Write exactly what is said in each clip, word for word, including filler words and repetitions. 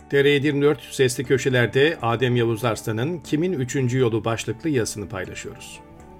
T R yedi yirmi dört Sesli Köşeler'de Adem Yavuz Arslan'ın Kimin Üçüncü Yolu başlıklı yazısını paylaşıyoruz.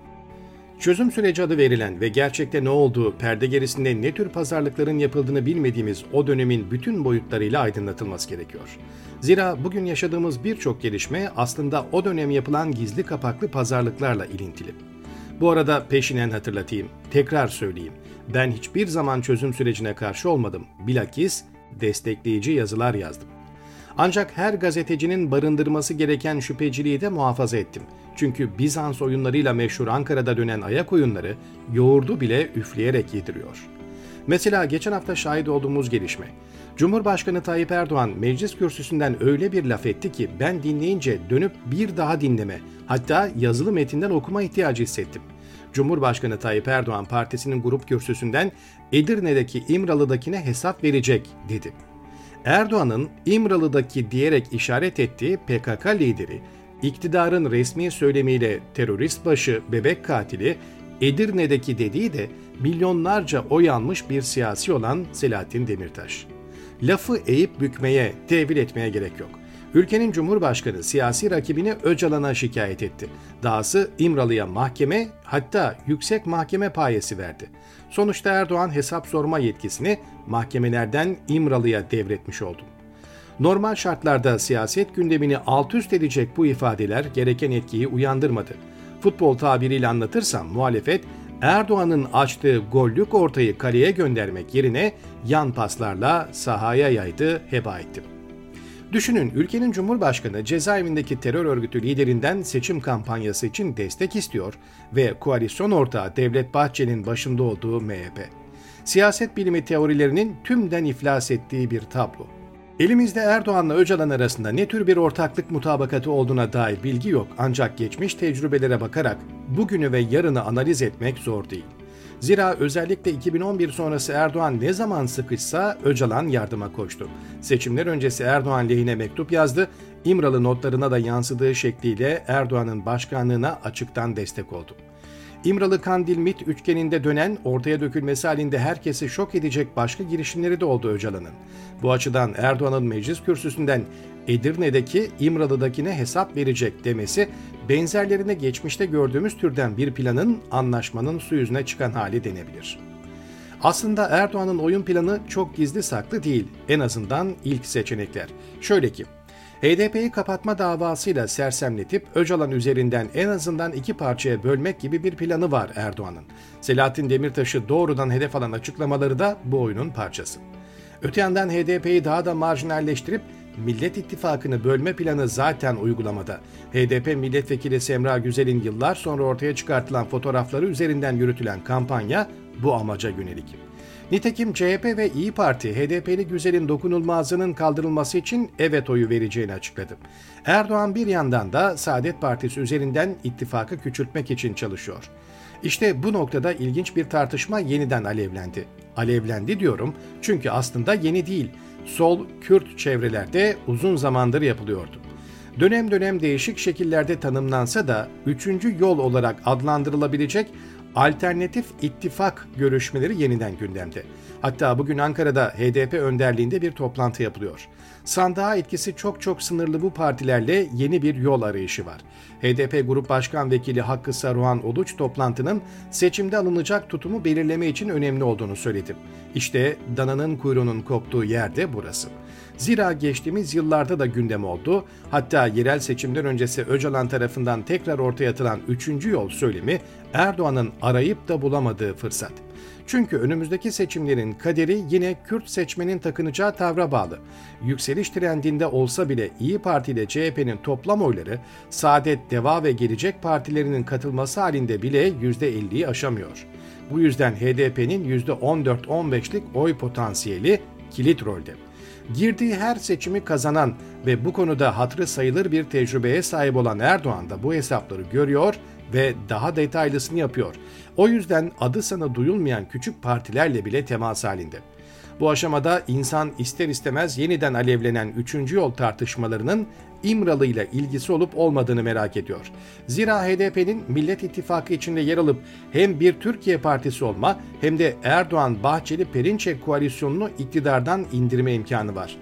Çözüm süreci adı verilen ve gerçekte ne olduğu, perde gerisinde ne tür pazarlıkların yapıldığını bilmediğimiz o dönemin bütün boyutlarıyla aydınlatılması gerekiyor. Zira bugün yaşadığımız birçok gelişme aslında o dönem yapılan gizli kapaklı pazarlıklarla ilintili. Bu arada peşinen hatırlatayım, tekrar söyleyeyim. Ben hiçbir zaman çözüm sürecine karşı olmadım. Bilakis destekleyici yazılar yazdım. Ancak her gazetecinin barındırması gereken şüpheciliği de muhafaza ettim. Çünkü Bizans oyunlarıyla meşhur Ankara'da dönen ayak oyunları yoğurdu bile üfleyerek yediriyor. Mesela geçen hafta şahit olduğumuz gelişme. Cumhurbaşkanı Tayyip Erdoğan meclis kürsüsünden öyle bir laf etti ki ben dinleyince dönüp bir daha dinleme, hatta yazılı metinden okuma ihtiyacı hissettim. Cumhurbaşkanı Tayyip Erdoğan partisinin grup kürsüsünden Edirne'deki İmralı'dakine hesap verecek dedi. Erdoğan'ın İmralı'daki diyerek işaret ettiği P K K lideri, iktidarın resmi söylemiyle terörist başı, bebek katili, Edirne'deki dediği de milyonlarca oy almış bir siyasi olan Selahattin Demirtaş. Lafı eğip bükmeye, tevil etmeye gerek yok. Ülkenin Cumhurbaşkanı siyasi rakibini Öcalan'a şikayet etti. Dahası İmralı'ya mahkeme, hatta yüksek mahkeme payesi verdi. Sonuçta Erdoğan hesap sorma yetkisini mahkemelerden İmralı'ya devretmiş oldu. Normal şartlarda siyaset gündemini alt üst edecek bu ifadeler gereken etkiyi uyandırmadı. Futbol tabiriyle anlatırsam muhalefet, Erdoğan'ın açtığı gollük ortayı kaleye göndermek yerine yan paslarla sahaya yaydı, heba etti. Düşünün, ülkenin Cumhurbaşkanı cezaevindeki terör örgütü liderinden seçim kampanyası için destek istiyor ve koalisyon ortağı Devlet Bahçeli'nin başında olduğu M H P. Siyaset bilimi teorilerinin tümden iflas ettiği bir tablo. Elimizde Erdoğan'la Öcalan arasında ne tür bir ortaklık mutabakatı olduğuna dair bilgi yok, ancak geçmiş tecrübelere bakarak bugünü ve yarını analiz etmek zor değil. Zira özellikle iki bin on bir sonrası Erdoğan ne zaman sıkışsa Öcalan yardıma koştu. Seçimler öncesi Erdoğan lehine mektup yazdı, İmralı notlarına da yansıdığı şekliyle Erdoğan'ın başkanlığına açıktan destek oldu. İmralı-Kandil-MİT üçgeninde dönen, ortaya dökülmesi halinde herkesi şok edecek başka girişimleri de oldu Öcalan'ın. Bu açıdan Erdoğan'ın meclis kürsüsünden Edirne'deki İmralı'dakine hesap verecek demesi, benzerlerine geçmişte gördüğümüz türden bir planın, anlaşmanın su yüzüne çıkan hali denebilir. Aslında Erdoğan'ın oyun planı çok gizli saklı değil, en azından ilk seçenekler. Şöyle ki, H D P'yi kapatma davasıyla sersemletip Öcalan üzerinden en azından iki parçaya bölmek gibi bir planı var Erdoğan'ın. Selahattin Demirtaş'ı doğrudan hedef alan açıklamaları da bu oyunun parçası. Öte yandan H D P'yi daha da marjinalleştirip Millet İttifakı'nı bölme planı zaten uygulamada. H D P milletvekili Semra Güzel'in yıllar sonra ortaya çıkartılan fotoğrafları üzerinden yürütülen kampanya bu amaca yönelik. Nitekim C H P ve İyi Parti H D P'li Güzel'in dokunulmazlığının kaldırılması için evet oyu vereceğini açıkladı. Erdoğan bir yandan da Saadet Partisi üzerinden ittifakı küçültmek için çalışıyor. İşte bu noktada ilginç bir tartışma yeniden alevlendi. Alevlendi diyorum çünkü aslında yeni değil. Sol, Kürt çevrelerde uzun zamandır yapılıyordu. Dönem dönem değişik şekillerde tanımlansa da üçüncü yol olarak adlandırılabilecek alternatif ittifak görüşmeleri yeniden gündemde. Hatta bugün Ankara'da H D P önderliğinde bir toplantı yapılıyor. Sandığa etkisi çok çok sınırlı bu partilerle yeni bir yol arayışı var. H D P Grup Başkan Vekili Hakkı Saruhan Uluç toplantının seçimde alınacak tutumu belirleme için önemli olduğunu söyledi. İşte dananın kuyruğunun koptuğu yer de burası. Zira geçtiğimiz yıllarda da gündem oldu. Hatta yerel seçimler öncesi Öcalan tarafından tekrar ortaya atılan üçüncü yol söylemi Erdoğan'ın arayıp da bulamadığı fırsat. Çünkü önümüzdeki seçimlerin kaderi yine Kürt seçmenin takınacağı tavra bağlı. Yükseliş trendinde olsa bile İyi Parti ile C H P'nin toplam oyları Saadet, Deva ve Gelecek partilerinin katılması halinde bile yüzde elliyi aşamıyor. Bu yüzden H D P'nin yüzde on dört on beşlik oy potansiyeli kilit rolde. Girdiği her seçimi kazanan ve bu konuda hatırı sayılır bir tecrübeye sahip olan Erdoğan da bu hesapları görüyor ve daha detaylısını yapıyor. O yüzden adı sana duyulmayan küçük partilerle bile temas halinde. Bu aşamada insan ister istemez yeniden alevlenen üçüncü yol tartışmalarının İmralı ile ilgisi olup olmadığını merak ediyor. Zira H D P'nin Millet İttifakı içinde yer alıp hem bir Türkiye Partisi olma hem de Erdoğan-Bahçeli-Perinçek koalisyonunu iktidardan indirme imkanı var.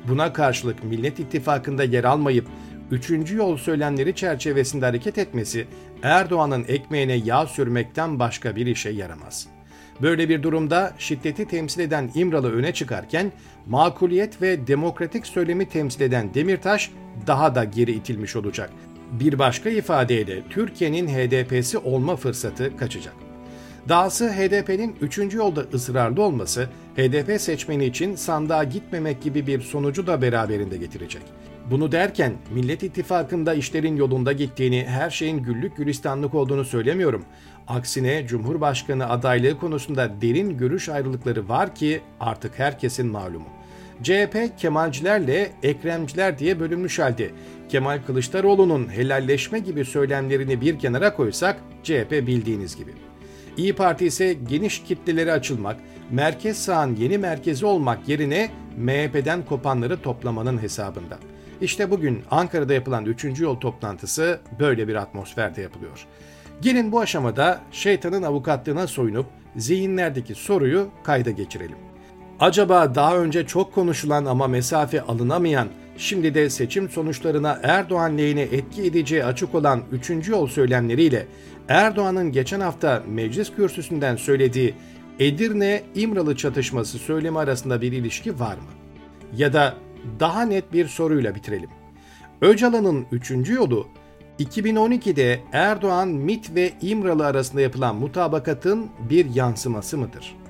Buna karşılık Millet İttifakı'nda yer almayıp üçüncü yol söylemleri çerçevesinde hareket etmesi Erdoğan'ın ekmeğine yağ sürmekten başka bir işe yaramaz. Böyle bir durumda şiddeti temsil eden İmralı öne çıkarken makuliyet ve demokratik söylemi temsil eden Demirtaş daha da geri itilmiş olacak. Bir başka ifadeyle Türkiye'nin H D P'si olma fırsatı kaçacak. Dahası H D P'nin üçüncü yolda ısrarlı olması H D P seçmeni için sandığa gitmemek gibi bir sonucu da beraberinde getirecek. Bunu derken Millet İttifakı'nda işlerin yolunda gittiğini, her şeyin güllük gülistanlık olduğunu söylemiyorum. Aksine Cumhurbaşkanı adaylığı konusunda derin görüş ayrılıkları var ki artık herkesin malumu. C H P Kemalcilerle Ekremciler diye bölünmüş halde Kemal Kılıçdaroğlu'nun helalleşme gibi söylemlerini bir kenara koysak C H P bildiğiniz gibi. İyi Parti ise geniş kitlelere açılmak, merkez sağın yeni merkezi olmak yerine M H P'den kopanları toplamanın hesabında. İşte bugün Ankara'da yapılan üçüncü yol toplantısı böyle bir atmosferde yapılıyor. Gelin bu aşamada şeytanın avukatlığına soyunup zihinlerdeki soruyu kayda geçirelim. Acaba daha önce çok konuşulan ama mesafe alınamayan, şimdi de seçim sonuçlarına Erdoğan lehine etki edeceği açık olan üçüncü yol söylemleriyle Erdoğan'ın geçen hafta meclis kürsüsünden söylediği Edirne-İmralı çatışması söylemi arasında bir ilişki var mı? Ya da daha net bir soruyla bitirelim. Öcalan'ın üçüncü yolu iki bin on ikide Erdoğan, MİT ve İmralı arasında yapılan mutabakatın bir yansıması mıdır?